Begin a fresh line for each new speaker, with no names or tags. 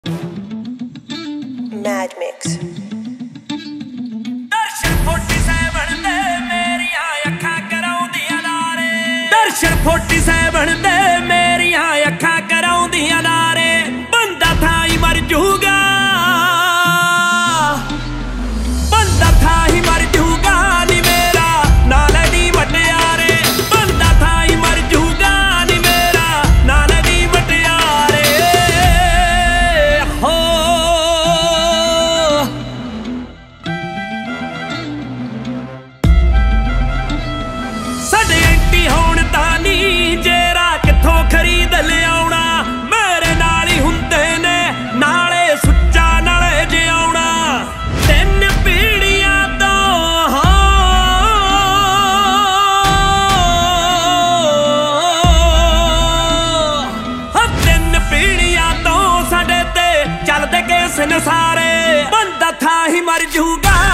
Mad Mix.
ਦਰਸ਼ਨ 47 ਦੇ ਮੇਰੀਆਂ ਅੱਖਾਂ ਕਰਾਉਂਦੀਆਂ ਨਾਰੇ ਦਰਸ਼ਨ 47 ਦੇ ਮੇਰੀਆਂ ਅੱਖਾਂ ਕਰਾਉਂਦੀਆਂ ਨਾਰੇ ਬੰਦਾ ਥਾਂ ਹੀ ਮਰ ਜੂਗਾ ਬੰਦਾ ਥਾਂ ਹੀ ਮਰ ਜੂਗਾ ਨੀ ਮੇਰਾ ਨਾਲ ਦੀ ਵਟਿਆਰੇ ਬੰਦਾ ਥਾਂ ਹੀ ਮਰ ਜੂਗਾ ਨੀ ਮੇਰਾ ਨਾਲ ਦੀ ਵਟਿਆਰੇ ਹੋ ਸਾਡੇ ਐਂਟੀ ਹੋਣ ਤਾਂ ਨੀ ਜੇਰਾ ਕਿੱਥੋਂ ਖਰੀਦ ਲਿਆਉਣਾ ਮੇਰੇ ਨਾਲ ਹੀ ਹੁੰਦੇ ਨੇ ਨਾਲੇ ਸੁੱਚਾ ਨਾਲੇ ਜਿਉਣਾ ਤਿੰਨ ਪੀੜੀਆਂ ਤੋਂ ਤਿੰਨ ਪੀੜੀਆਂ ਤੋਂ ਸਾਡੇ ਤੇ ਚੱਲਦੇ ਕੇਸ ਨਸਾਰੇ ਬੰਦਾ ਥਾਂ ਹੀ ਮਰ ਜੂਗਾ